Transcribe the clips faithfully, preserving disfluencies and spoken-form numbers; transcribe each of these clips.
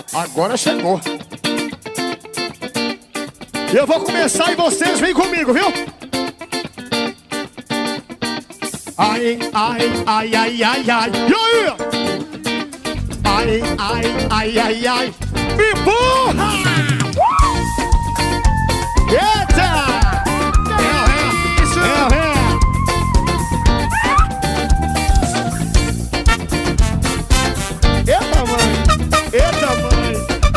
Agora chegou. E eu vou começar e vocês vêm comigo, viu? Ai, ai, ai, ai, ai, ai. E aí? Ai, ai, ai, ai, ai. Me empurra! Eita! É, é, isso! É, é. Eita, mãe! Eita, mãe!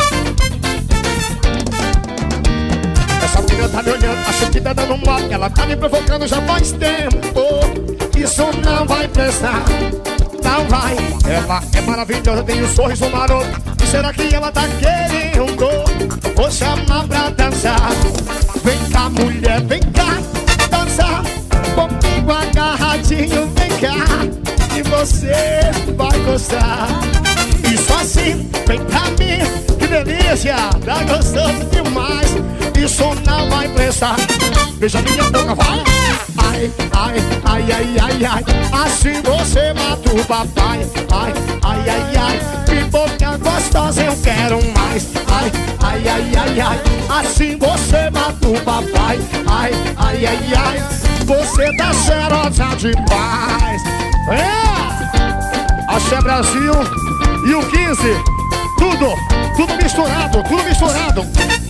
Essa menina tá me olhando, acho que tá dando mal. Ela tá me provocando já faz tempo. Isso não vai prestar, não vai. Ela é maravilhosa, tem um sorriso maroto. E será que ela tá querendo? Vou chamar pra dançar. Vem cá, mulher, vem cá dançar comigo agarradinho, vem cá, e você vai gostar. Isso assim, vem pra mim, que delícia, tá gostoso demais. Isso não vai prestar. Beija minha boca, vai. Ai, ai, ai, ai, ai, ai. Assim você mata o papai. Ai, ai, ai, ai. Que boca gostosa, eu quero mais. Ai, ai, ai, ai, ai. Assim você mata o papai. Ai, ai, ai, ai. Você tá cheirosa demais. É! Axé Brasil e o quinze. Tudo, tudo misturado, tudo misturado.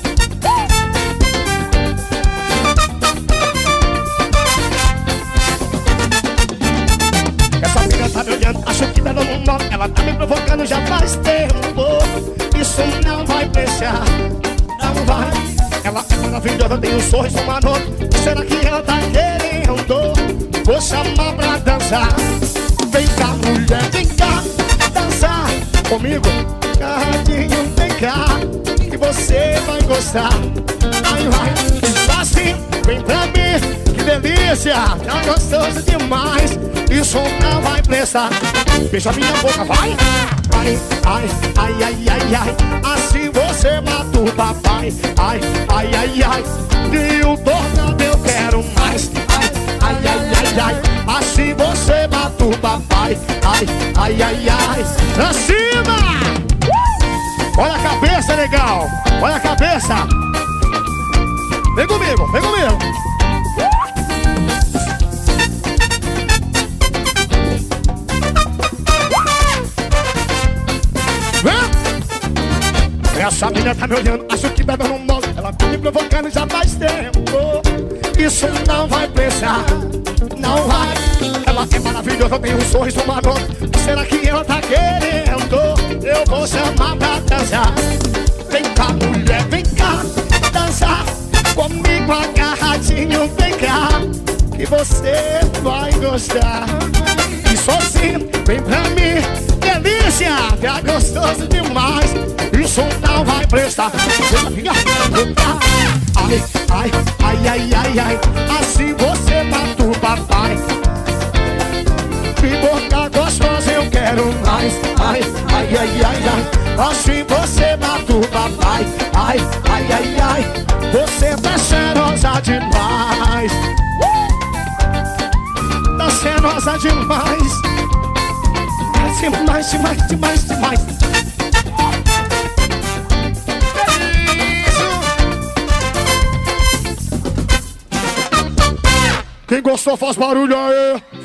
Tá me olhando, acho que tá dando um nó. Ela tá me provocando já faz tempo. Isso não vai prestar, não vai. Ela é maravilhosa, tem um sorriso maroto. Será que ela tá querendo? Vou chamar pra dançar. Vem cá, mulher, vem cá dançar comigo, carradinho, vem cá, que você vai gostar. Ai, vai, isso assim, vem pra mim, que delícia, tá gostoso demais. Isso não vai prestar. Beija minha boca, vai. Ai, ai, ai, ai, ai, ai. Assim você mata o papai. Ai, ai, ai, ai. E o tornado eu quero mais. Ai, ai, ai, ai, ai. Assim você mata o papai. Ai, ai, ai, ai. Pra cima! Olha a cabeça, legal. Olha a cabeça. Vem comigo, vem comigo. Essa menina tá me olhando, acho que tá dando um nó. Ela tá me provocando já faz tempo. Isso não vai prestar, não vai. Ela é maravilhosa, tem um sorriso maroto. Será que ela tá querendo? Eu vou chamar pra dançar. Vem cá, mulher, vem cá dançar comigo agarradinho, vem cá, que você vai gostar. E sozinho, vem pra mim, delícia, tá gostoso demais. Isso não vai prestar. Ai, ai, ai, ai, ai, ai. Assim você mata o papai. Que boca gostosa, eu quero mais. Ai, ai, ai, ai, ai. Assim você mata o papai. Ai, ai, ai, ai. Você tá cheirosa demais. Tá cheirosa demais. Demais, demais, demais, demais. Quem gostou faz barulho aí.